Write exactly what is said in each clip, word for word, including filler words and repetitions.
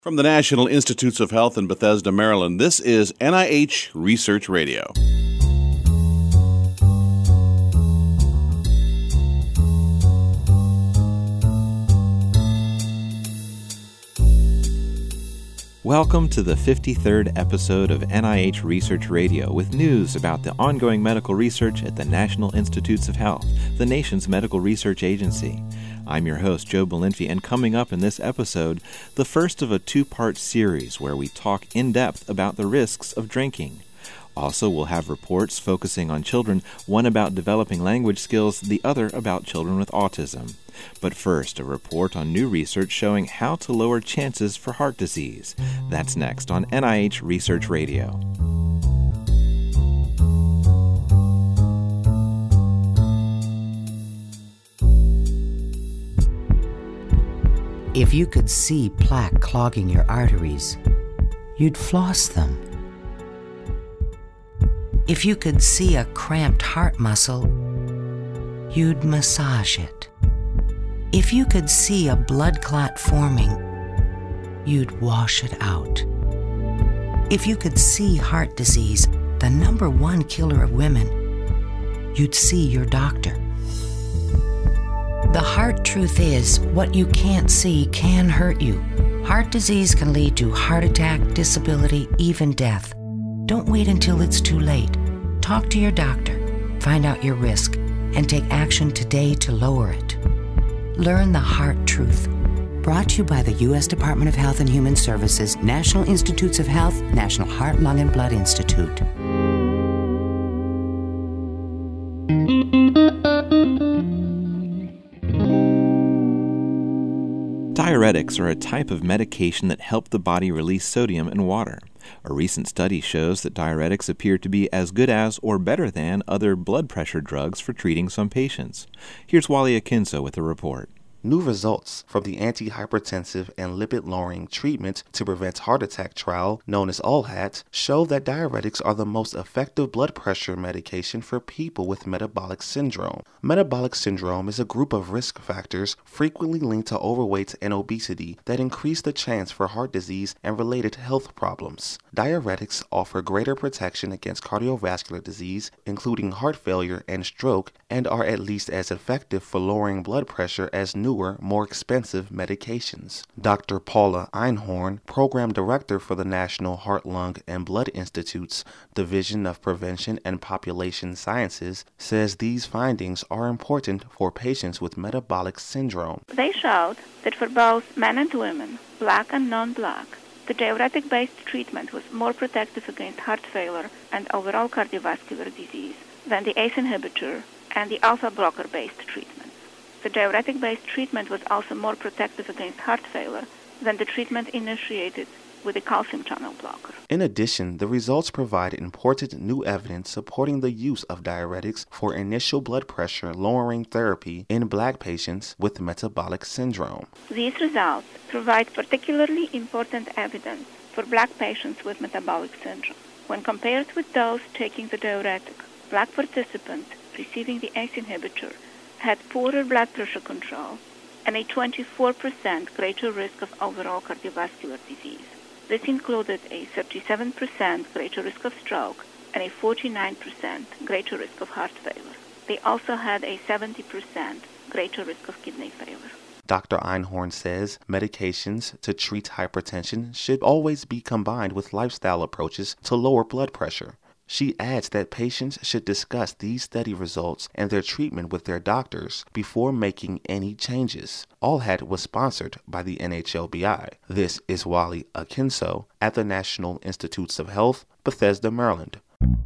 From the National Institutes of Health in Bethesda, Maryland, this is N I H Research Radio. Welcome to the fifty-third episode of N I H Research Radio with news about the ongoing medical research at the National Institutes of Health, the nation's medical research agency. I'm your host, Joe Belinfy, and coming up in this episode, the first of a two-part series where we talk in depth about the risks of drinking. Also, we'll have reports focusing on children, one about developing language skills, the other about children with autism. But first, a report on new research showing how to lower chances for heart disease. That's next on N I H Research Radio. If you could see plaque clogging your arteries, you'd floss them. If you could see a cramped heart muscle, you'd massage it. If you could see a blood clot forming, you'd wash it out. If you could see heart disease, the number one killer of women, you'd see your doctor. The hard truth is, what you can't see can hurt you. Heart disease can lead to heart attack, disability, even death. Don't wait until it's too late. Talk to your doctor, find out your risk, and take action today to lower it. Learn the heart truth. Brought to you by the U S Department of Health and Human Services, National Institutes of Health, National Heart, Lung, and Blood Institute. Diuretics are a type of medication that help the body release sodium and water. A recent study shows that diuretics appear to be as good as or better than other blood pressure drugs for treating some patients. Here's Wally Akinso with a report. New results from the antihypertensive and lipid-lowering treatment to prevent heart attack trial, known as A L H A T, show that diuretics are the most effective blood pressure medication for people with metabolic syndrome. Metabolic syndrome is a group of risk factors frequently linked to overweight and obesity that increase the chance for heart disease and related health problems. Diuretics offer greater protection against cardiovascular disease, including heart failure and stroke, and are at least as effective for lowering blood pressure as new newer, more expensive medications. Doctor Paula Einhorn, Program Director for the National Heart, Lung, and Blood Institute's Division of Prevention and Population Sciences, says these findings are important for patients with metabolic syndrome. They showed that for both men and women, black and non-black, the diuretic-based treatment was more protective against heart failure and overall cardiovascular disease than the A C E inhibitor and the alpha blocker-based treatment. The diuretic-based treatment was also more protective against heart failure than the treatment initiated with a calcium channel blocker. In addition, the results provide important new evidence supporting the use of diuretics for initial blood pressure lowering therapy in black patients with metabolic syndrome. These results provide particularly important evidence for black patients with metabolic syndrome. When compared with those taking the diuretic, black participants receiving the A C E inhibitor had poorer blood pressure control and a twenty-four percent greater risk of overall cardiovascular disease. This included a thirty-seven percent greater risk of stroke and a forty-nine percent greater risk of heart failure. They also had a seventy percent greater risk of kidney failure. Doctor Einhorn says medications to treat hypertension should always be combined with lifestyle approaches to lower blood pressure. She adds that patients should discuss these study results and their treatment with their doctors before making any changes. A L H A T was sponsored by the N H L B I. This is Wally Akinso at the National Institutes of Health, Bethesda, Maryland.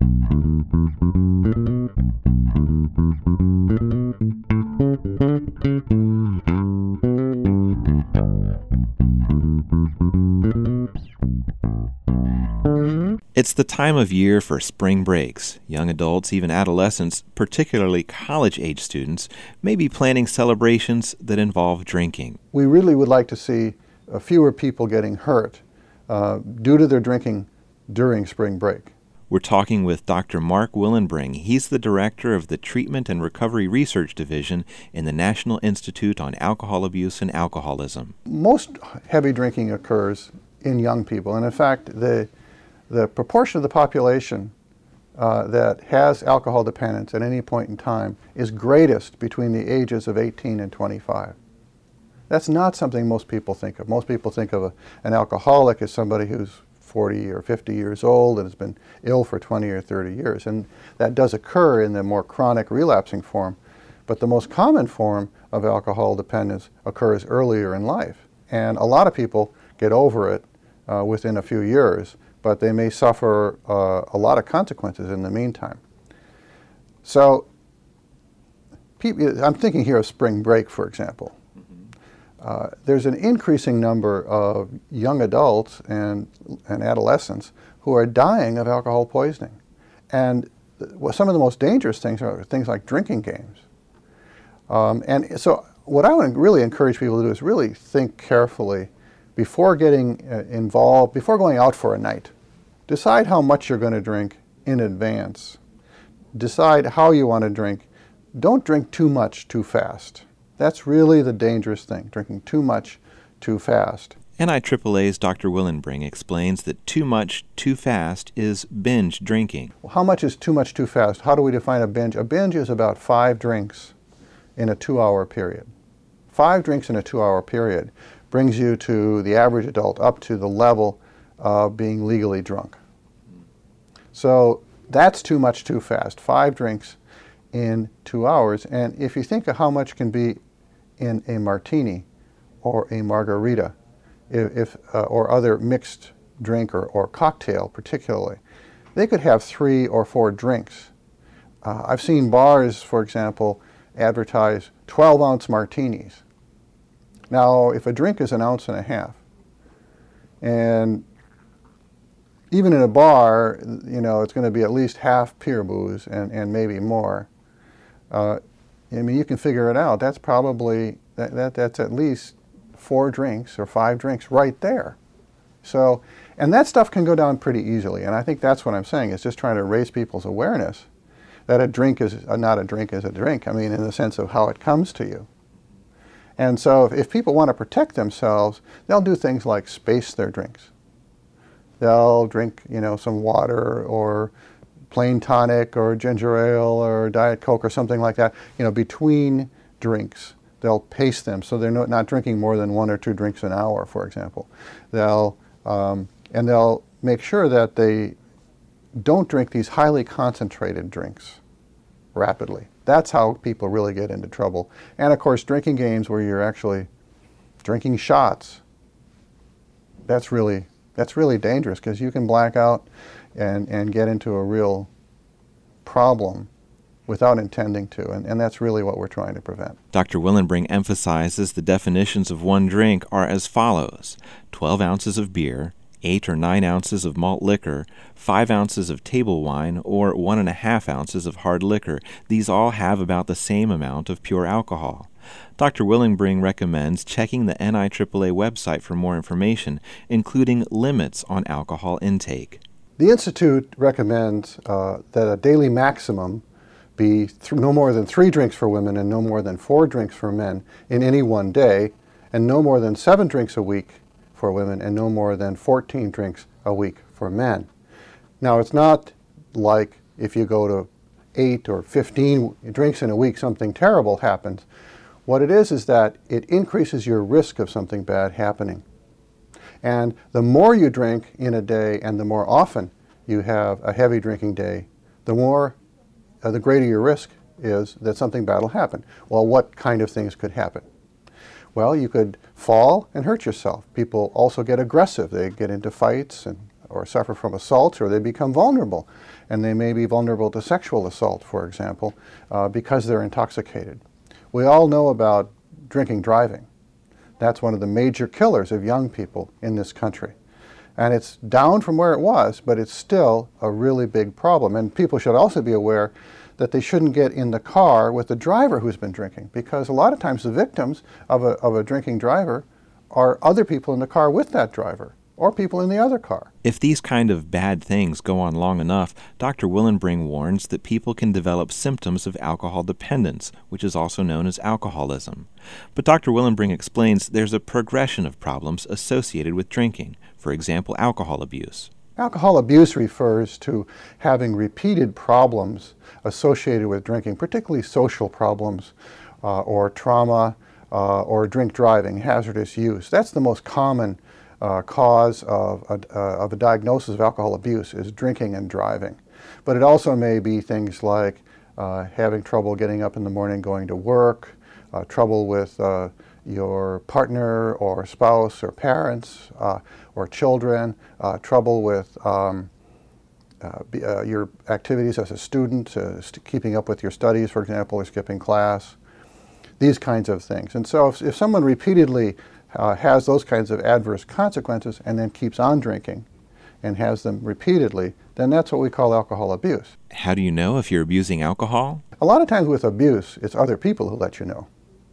It's the time of year for spring breaks. Young adults, even adolescents, particularly college-age students, may be planning celebrations that involve drinking. We really would like to see uh, fewer people getting hurt uh, due to their drinking during spring break. We're talking with Doctor Mark Willenbring. He's the director of the Treatment and Recovery Research Division in the National Institute on Alcohol Abuse and Alcoholism. Most heavy drinking occurs in young people, and in fact, the, the proportion of the population uh, that has alcohol dependence at any point in time is greatest between the ages of eighteen and twenty-five. That's not something most people think of. Most people think of a, an alcoholic as somebody who's forty or fifty years old and has been ill for twenty or thirty years. And that does occur in the more chronic relapsing form. But the most common form of alcohol dependence occurs earlier in life. And a lot of people get over it uh, within a few years, but they may suffer uh, a lot of consequences in the meantime. So people, I'm thinking here of spring break, for example. Uh, there's an increasing number of young adults and, and adolescents who are dying of alcohol poisoning. And th- well, some of the most dangerous things are things like drinking games. Um, and so what I want to really encourage people to do is really think carefully before getting uh, involved, before going out for a night. Decide how much you're going to drink in advance. Decide how you want to drink. Don't drink too much too fast. That's really the dangerous thing, drinking too much too fast. N I triple A's Doctor Willenbring explains that too much too fast is binge drinking. Well, how much is too much too fast? How do we define a binge? A binge is about five drinks in a two-hour period. Five drinks in a two-hour period brings you to the average adult up to the level of being legally drunk. So that's too much too fast. Five drinks in two hours. And if you think of how much can be in a martini or a margarita, if, if uh, or other mixed drink or, or cocktail particularly, they could have three or four drinks. Uh, I've seen bars, for example, advertise twelve ounce martinis. Now, if a drink is an ounce and a half, and even in a bar, you know, it's going to be at least half pure booze and, and maybe more. Uh, I mean, you can figure it out. That's probably, that, that that's at least four drinks or five drinks right there. So, and that stuff can go down pretty easily. And I think that's what I'm saying, is just trying to raise people's awareness that a drink is, uh, not a drink is a drink. I mean, in the sense of how it comes to you. And so if, if people want to protect themselves, they'll do things like space their drinks. They'll drink, you know, some water or plain tonic or ginger ale or Diet Coke or something like that, you know, between drinks. They'll pace them so they're not, not drinking more than one or two drinks an hour, for example. They'll, um, and they'll make sure that they don't drink these highly concentrated drinks rapidly. That's how people really get into trouble. And of course, drinking games where you're actually drinking shots, that's really, that's really dangerous, because you can black out and, and get into a real problem without intending to, and, and that's really what we're trying to prevent. Doctor Willenbring emphasizes the definitions of one drink are as follows: twelve ounces of beer, eight or nine ounces of malt liquor, five ounces of table wine, or one and a half ounces of hard liquor. These all have about the same amount of pure alcohol. Doctor Willenbring recommends checking the N I triple A website for more information, including limits on alcohol intake. The Institute recommends uh, that a daily maximum be th- no more than three drinks for women and no more than four drinks for men in any one day, and no more than seven drinks a week for women and no more than fourteen drinks a week for men. Now, it's not like if you go to eight or fifteen drinks in a week, something terrible happens. What it is is that it increases your risk of something bad happening. And the more you drink in a day and the more often you have a heavy drinking day, the more, uh, the greater your risk is that something bad will happen. Well, what kind of things could happen? Well, you could fall and hurt yourself. People also get aggressive. They get into fights and or suffer from assaults, or they become vulnerable. And they may be vulnerable to sexual assault, for example, uh, because they're intoxicated. We all know about drinking driving. That's one of the major killers of young people in this country. And it's down from where it was, but it's still a really big problem. And people should also be aware that they shouldn't get in the car with the driver who's been drinking, because a lot of times the victims of a, of a drinking driver are other people in the car with that driver, or people in the other car. If these kind of bad things go on long enough, Doctor Willenbring warns that people can develop symptoms of alcohol dependence, which is also known as alcoholism. But Doctor Willenbring explains there's a progression of problems associated with drinking, for example, alcohol abuse. Alcohol abuse refers to having repeated problems associated with drinking, particularly social problems uh, or trauma uh, or drink driving, hazardous use. That's the most common uh, cause of a, uh, of a diagnosis of alcohol abuse is drinking and driving. But it also may be things like uh, having trouble getting up in the morning, going to work, uh, trouble with uh, your partner or spouse or parents uh, or children, uh, trouble with um, uh, be, uh, your activities as a student, uh, st- keeping up with your studies, for example, or skipping class, these kinds of things. And so if, if someone repeatedly uh, has those kinds of adverse consequences and then keeps on drinking and has them repeatedly, then that's what we call alcohol abuse. How do you know if you're abusing alcohol? A lot of times with abuse, it's other people who let you know.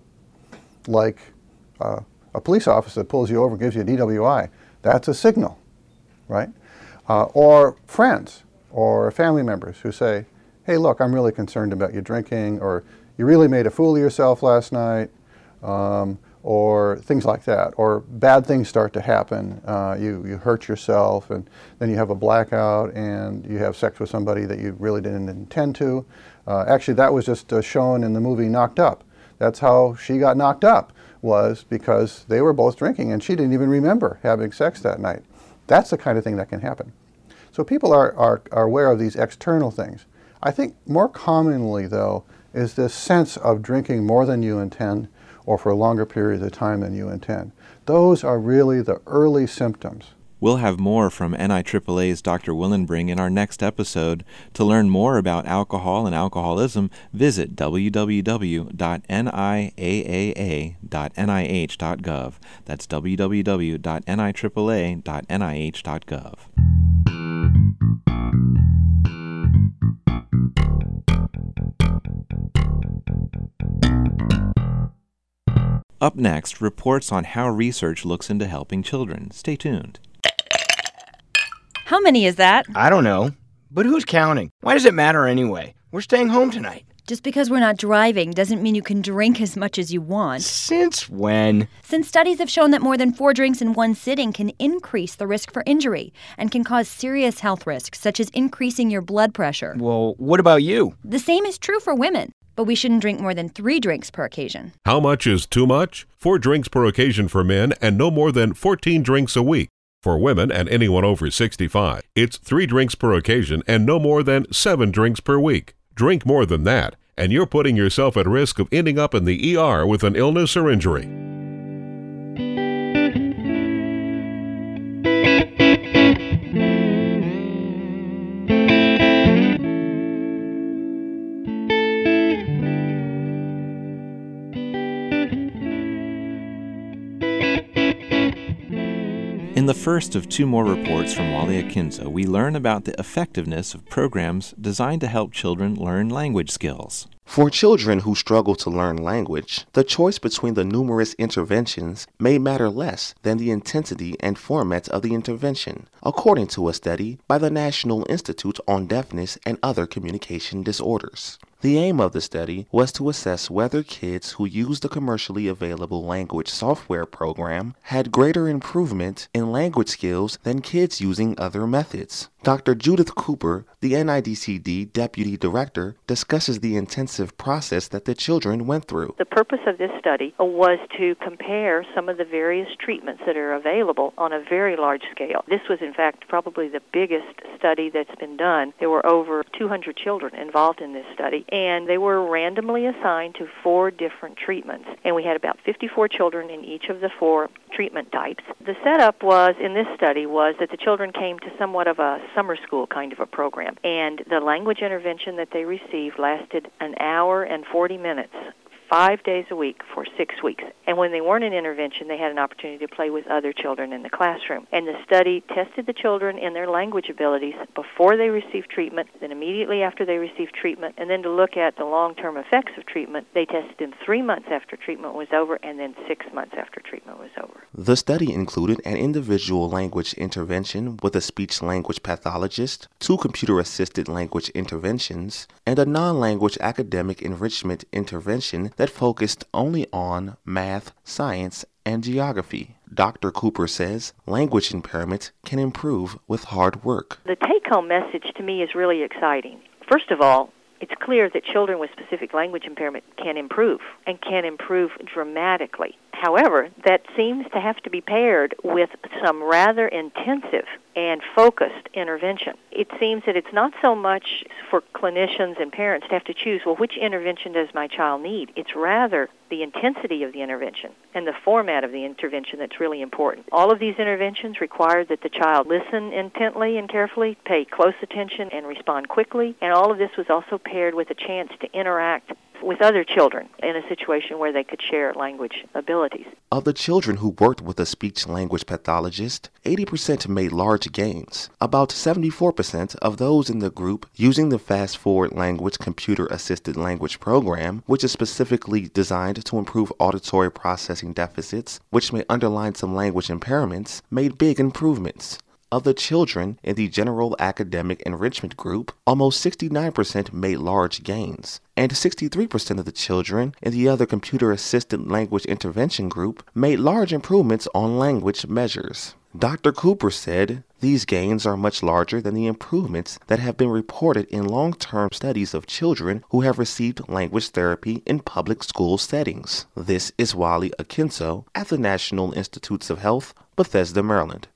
Like uh, a police officer that pulls you over and gives you a D W I, that's a signal, right? Uh, or friends or family members who say, hey, look, I'm really concerned about you drinking, or you really made a fool of yourself last night, um, or things like that. Or bad things start to happen. Uh, you, you hurt yourself, and then you have a blackout, and you have sex with somebody that you really didn't intend to. Uh, actually, that was just uh, shown in the movie Knocked Up. That's how she got knocked up, was because they were both drinking and she didn't even remember having sex that night. That's the kind of thing that can happen. So people are, are, are aware of these external things. I think more commonly, though, is this sense of drinking more than you intend or for longer periods of time than you intend. Those are really the early symptoms. We'll have more from N I triple A's Doctor Willenbring in our next episode. To learn more about alcohol and alcoholism, visit w w w dot n i a a a dot n i h dot gov. That's w w w dot n i triple a dot n i h dot gov. Up next, reports on how research looks into helping children. Stay tuned. How many is that? I don't know. But who's counting? Why does it matter anyway? We're staying home tonight. Just because we're not driving doesn't mean you can drink as much as you want. Since when? Since studies have shown that more than four drinks in one sitting can increase the risk for injury and can cause serious health risks, such as increasing your blood pressure. Well, what about you? The same is true for women, but we shouldn't drink more than three drinks per occasion. How much is too much? Four drinks per occasion for men and no more than fourteen drinks a week. For women and anyone over sixty-five, it's three drinks per occasion and no more than seven drinks per week. Drink more than that, and you're putting yourself at risk of ending up in the E R with an illness or injury. In the first of two more reports from Wally Akinzo, we learn about the effectiveness of programs designed to help children learn language skills. For children who struggle to learn language, the choice between the numerous interventions may matter less than the intensity and format of the intervention, according to a study by the National Institute on Deafness and Other Communication Disorders. The aim of the study was to assess whether kids who used the commercially available language software program had greater improvement in language skills than kids using other methods. Doctor Judith Cooper, the N I D C D Deputy Director, discusses the intensive process that the children went through. The purpose of this study was to compare some of the various treatments that are available on a very large scale. This was, in fact, probably the biggest study that's been done. There were over two hundred children involved in this study, and they were randomly assigned to four different treatments. And we had about fifty-four children in each of the four treatment types. The setup was, in this study, was that the children came to somewhat of a summer school kind of a program, and the language intervention that they received lasted an hour and forty minutes five days a week for six weeks. And when they weren't in intervention, they had an opportunity to play with other children in the classroom. And the study tested the children in their language abilities before they received treatment, then immediately after they received treatment, and then to look at the long-term effects of treatment, they tested them three months after treatment was over and then six months after treatment was over. The study included an individual language intervention with a speech-language pathologist, two computer-assisted language interventions, and a non-language academic enrichment intervention that focused only on math, science, and geography. Doctor Cooper says language impairment can improve with hard work. The take-home message to me is really exciting. First of all, it's clear that children with specific language impairment can improve, and can improve dramatically. However, that seems to have to be paired with some rather intensive and focused intervention. It seems that it's not so much for clinicians and parents to have to choose, well, which intervention does my child need? It's rather the intensity of the intervention and the format of the intervention that's really important. All of these interventions require that the child listen intently and carefully, pay close attention, and respond quickly. And all of this was also paired with a chance to interact with other children in a situation where they could share language abilities. Of the children who worked with a speech-language pathologist, eighty percent made large gains. About seventy-four percent of those in the group using the Fast Forward Language computer-assisted language program, which is specifically designed to improve auditory processing deficits, which may underline some language impairments, made big improvements. Of the children in the general academic enrichment group, almost sixty-nine percent made large gains, and sixty-three percent of the children in the other computer-assisted language intervention group made large improvements on language measures. Doctor Cooper said these gains are much larger than the improvements that have been reported in long-term studies of children who have received language therapy in public school settings. This is Wally Akinso at the National Institutes of Health, Bethesda, Maryland.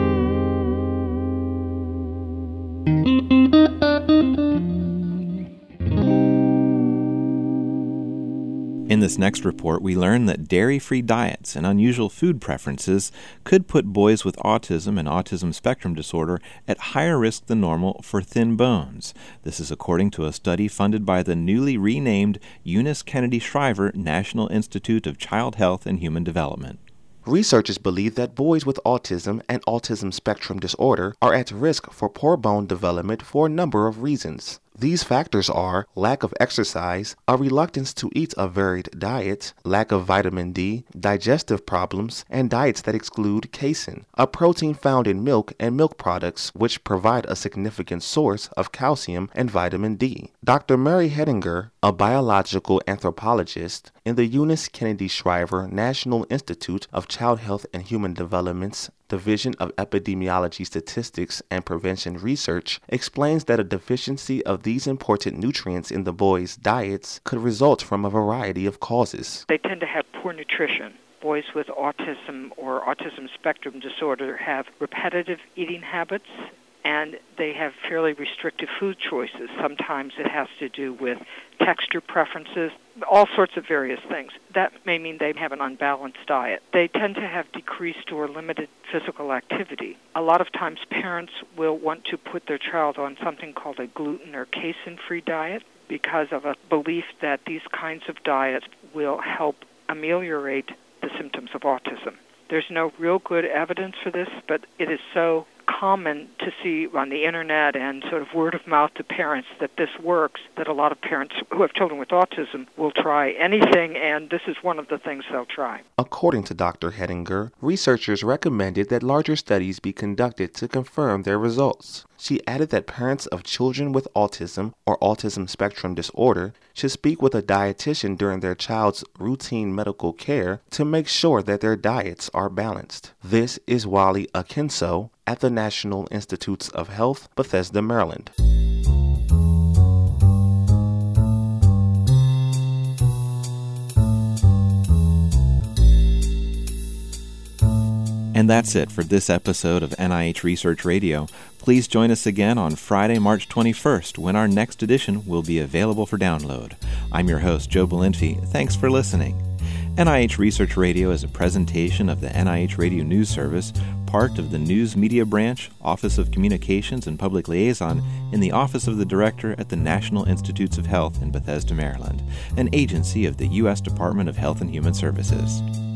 In this next report, we learn that dairy-free diets and unusual food preferences could put boys with autism and autism spectrum disorder at higher risk than normal for thin bones. This is according to a study funded by the newly renamed Eunice Kennedy Shriver National Institute of Child Health and Human Development. Researchers believe that boys with autism and autism spectrum disorder are at risk for poor bone development for a number of reasons. These factors are lack of exercise, a reluctance to eat a varied diet, lack of vitamin D, digestive problems, and diets that exclude casein, a protein found in milk and milk products which provide a significant source of calcium and vitamin D. Doctor Mary Hedinger, a biological anthropologist in the Eunice Kennedy Shriver National Institute of Child Health and Human Development's Division of Epidemiology Statistics and Prevention Research, explains that a deficiency of these important nutrients in the boys' diets could result from a variety of causes. They tend to have poor nutrition. Boys with autism or autism spectrum disorder have repetitive eating habits, and they have fairly restrictive food choices. Sometimes it has to do with texture preferences, all sorts of various things. That may mean they have an unbalanced diet. They tend to have decreased or limited physical activity. A lot of times parents will want to put their child on something called a gluten or casein-free diet because of a belief that these kinds of diets will help ameliorate the symptoms of autism. There's no real good evidence for this, but it is so common to see on the internet and sort of word of mouth to parents that this works, that a lot of parents who have children with autism will try anything, and this is one of the things they'll try. According to Doctor Hedinger, researchers recommended that larger studies be conducted to confirm their results. She added that parents of children with autism or autism spectrum disorder should speak with a dietitian during their child's routine medical care to make sure that their diets are balanced. This is Wally Akinso at the National Institutes of Health, Bethesda, Maryland. And that's it for this episode of N I H Research Radio. Please join us again on Friday, March twenty-first, when our next edition will be available for download. I'm your host, Joe Belinfi. Thanks for listening. N I H Research Radio is a presentation of the N I H Radio News Service, part of the News Media Branch, Office of Communications and Public Liaison in the Office of the Director at the National Institutes of Health in Bethesda, Maryland, an agency of the U S Department of Health and Human Services.